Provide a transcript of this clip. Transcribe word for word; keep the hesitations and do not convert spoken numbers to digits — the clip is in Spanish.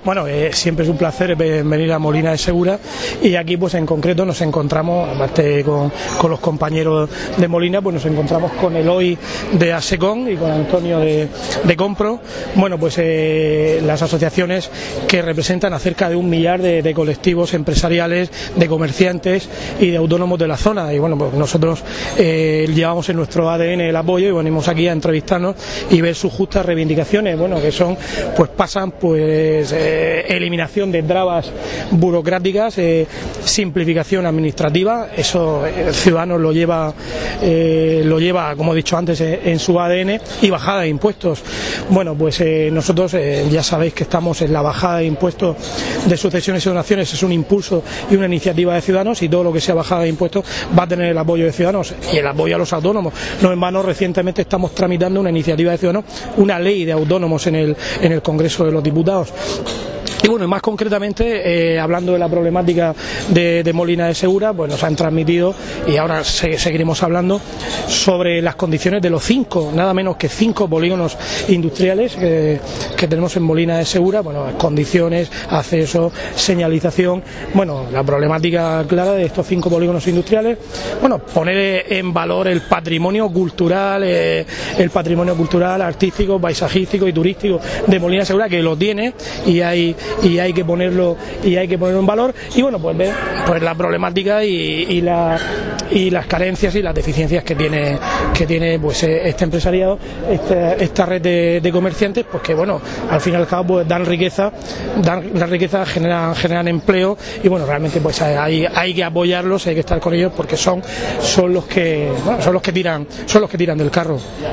Bueno, eh, siempre es un placer venir a Molina de Segura y aquí pues en concreto nos encontramos, aparte con, con los compañeros de Molina, pues nos encontramos con Eloy de ASECON y con Antonio de, de Compro, bueno pues eh, las asociaciones que representan a cerca de un millar de, de colectivos empresariales, de comerciantes y de autónomos de la zona, y bueno pues nosotros eh, llevamos en nuestro A D N el apoyo y venimos aquí a entrevistarnos y ver sus justas reivindicaciones, bueno que son, pues pasan pues eh, eliminación de trabas burocráticas, eh, simplificación administrativa, eso el ciudadano lo lleva, eh, lo lleva como he dicho antes en, en su A D N, y bajada de impuestos. Bueno pues eh, nosotros eh, ya sabéis que estamos en la bajada de impuestos de sucesiones y donaciones, es un impulso y una iniciativa de Ciudadanos, y todo lo que sea bajada de impuestos va a tener el apoyo de Ciudadanos y el apoyo a los autónomos. No en vano recientemente estamos tramitando una iniciativa de Ciudadanos, una ley de autónomos en el, en el Congreso de los Diputados. Y bueno, más concretamente, eh, hablando de la problemática de, de Molina de Segura, pues nos han transmitido, y ahora se, seguiremos hablando, sobre las condiciones de los cinco, nada menos que cinco polígonos industriales que, que tenemos en Molina de Segura, bueno, condiciones, acceso, señalización, bueno, la problemática clara de estos cinco polígonos industriales, bueno, poner en valor el patrimonio cultural, eh, el patrimonio cultural, artístico, paisajístico y turístico de Molina de Segura, que lo tiene, y hay y hay que ponerlo y hay que ponerlo en valor, y bueno pues ver pues la problemática y, y la y las carencias y las deficiencias que tiene que tiene pues este empresariado, esta, esta red de, de comerciantes, pues que bueno, al fin y al cabo pues dan riqueza, dan la riqueza, generan generan empleo, y bueno, realmente pues hay, hay que apoyarlos, hay que estar con ellos, porque son son los que bueno, son los que tiran son los que tiran del carro.